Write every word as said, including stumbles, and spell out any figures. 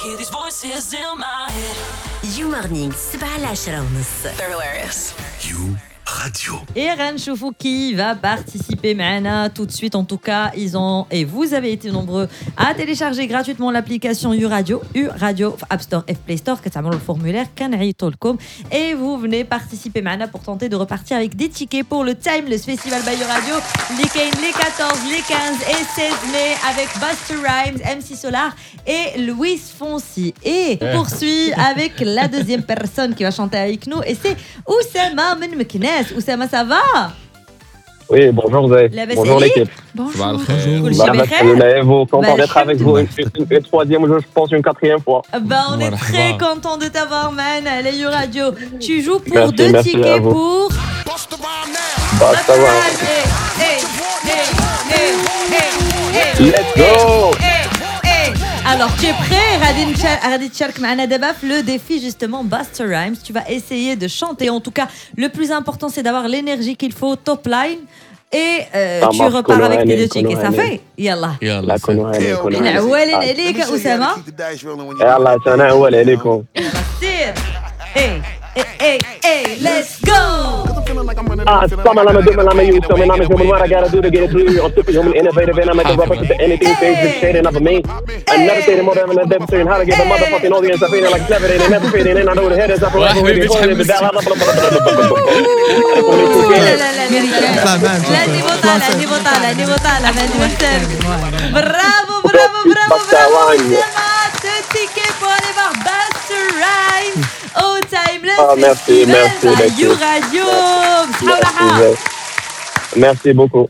You Morning سبعة لعشرة ونص. They're hilarious. You Radio. Et غنشوفوا qui va participer معنا tout de suite. En tout cas, ils ont et vous avez été nombreux à télécharger gratuitement l'application U Radio, U Radio App Store et Play Store. كتعملوا le formulaire كنعيطوا لكم et vous venez participer معنا pour tenter de repartir avec des tickets pour le Timeless Festival by U Radio les quatorze, les quinze et seize mai avec Busta Rhymes, M C Solar et Luis Fonsi. Et on poursuit avec la deuxième personne qui va chanter avec nous et c'est Oussama من مكناس. Oussama, ça va? Oui, bonjour Zé. Bonjour l'équipe. Bonjour. Bonjour. Content d'être avec vous une, une, une troisième, je pense une quatrième fois. Bah, on est très content de t'avoir, man, à l'A I U Radio. Tu joues pour merci, deux merci tickets pour... Bah, ça va. Let's go. Alors, tu es prêt, Radit Shark Ma'ana Dabaf, le défi justement Busta Rhymes. Tu vas essayer de chanter. En tout cas, le plus important, c'est d'avoir l'énergie qu'il faut, top line. Et euh, tu repars avec tes deux tickets. Ça fait? Yallah. Yallah. نعوالين عليك أسامة. يلا سنعوال عليكم. Hey, hey, hey, hey, let's go! Ah, some of them are doing like you, some of them are doing what I gotta do to get it through. I'm typically I'm innovative and I make a rubber to anything things that's shading up of me. I'm never saying more than I'm saying how to get the motherfucking audience. I feel like clever, they never fit in, and I know the head is up. لا لا لا نيفو طالع نيفو طالع نيفو طالع برافو برافو برافو برافو deux tickets pour aller voir Busta Rhymes au Timeless Festival by U Radio. Merci beaucoup.